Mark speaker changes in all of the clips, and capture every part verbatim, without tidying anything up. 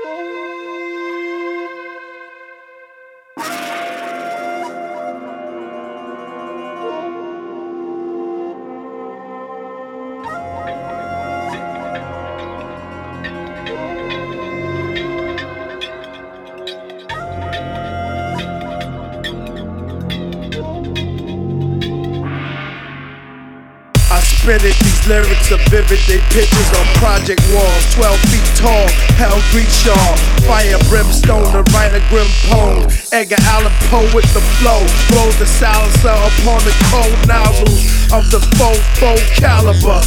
Speaker 1: Spit it, these lyrics are vivid, they pictures on project walls, twelve feet tall, hell greets y'all. Fire brimstone to write a grim poem. Edgar Allan Poe with the flow, blows the silencer upon the cold nozzles of the faux faux caliber.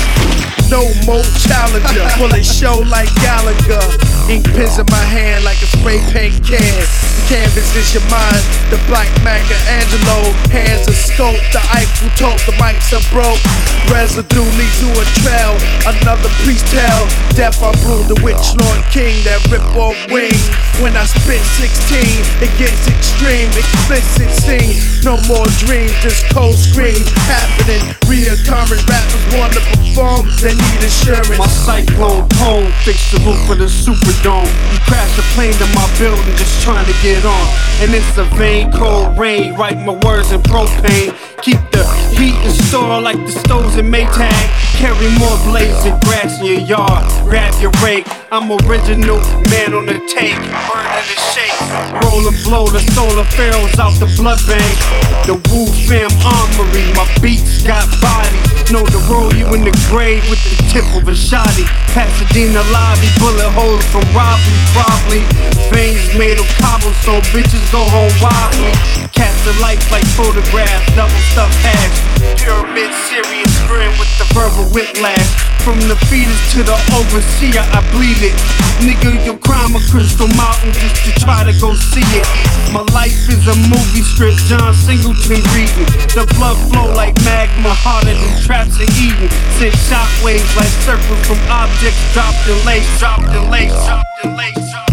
Speaker 1: No more challenger, will it show like Gallagher? Ink pens in my hand like a spray paint can. The canvas is your mind, the black Michelangelo. Hands are scoped, the Eiffel Tope, the mics are broke. Residue leads to a trail, another priest tell. Death I brew, the witch lord king that rip off wings. When I spit sixteen, it gets extreme, explicit scene. No more dreams, just cold screams happening. Reoccurring rappers want to perform, they need assurance.
Speaker 2: My cyclone poem fix the roof of the Superdome. You crash a plane to my building just trying to get on. And it's a vain cold rain, write my words in propane. Keep the heat in store like the stoves in Maytag. Carry more blades and grass in your yard. Grab your rake, I'm original, man on the take. Burning the shake, roll and blow the solar pharaohs out the blood bank. The Wu Fam armory, my beats got bodies. Know to roll you in the grave with the tip of a shotty. Pasadena lobby, bullet holes from robbery probably. Veins made of cobblestone, bitches go home wobbly. Capture life like photographs, double stuffed hash. Pyramid serious grin with the verbal whiplash. From the fetus to the overseer, I bleed it. Nigga, you climb a Crystal Mountain just to try to go see it. My life is a movie script, John Singleton reading. The blood flow like magma, harder than traps of Eden. Send shockwaves like circles from objects dropped in lace, dropped in lace, dropped in lace, dropped in lace.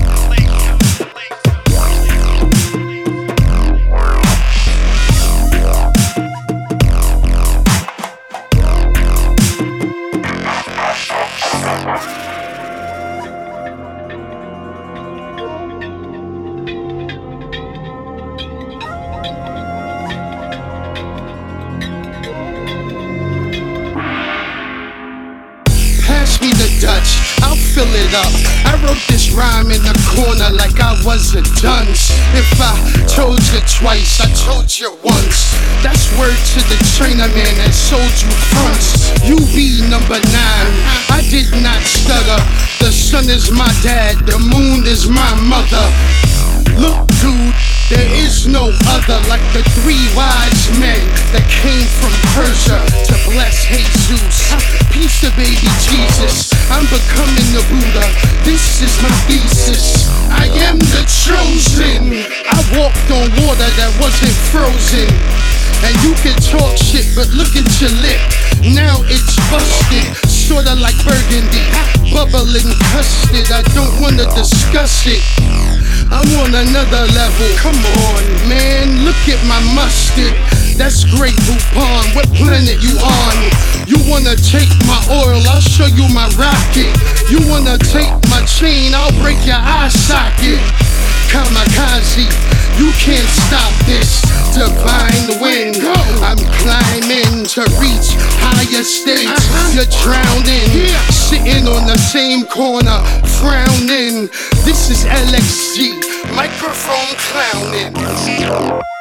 Speaker 3: Pass me the Dutch, I'll fill it up. I wrote this rhyme in the corner like I was a dunce. If I told you twice, I told you once. That's word to the Chinaman that sold you fronts. U B number nine, I did not stutter. The sun is my dad, the moon is my mother. Look dude, there is no other like the three wise men that came from Persia to bless Jesus. Peace to baby Jesus, I'm becoming the Buddha. This is my thesis, I am the chosen. I walked on water that wasn't frozen. And you can talk shit, but look at your lip. Now it's busted, sorta like burgundy, bubbling custard. I don't wanna discuss it, I'm on another level. Come on, man, look at my mustard. That's great Poupon, what planet you on? You wanna take my oil, I'll show you my rocket. You wanna take my chain, I'll break your eye socket. Kamikaze, you can't stop this divine wind. I'm climbing to reach higher states. You're drowning, sitting on the same corner, frowning. This is L X G, microphone clowning.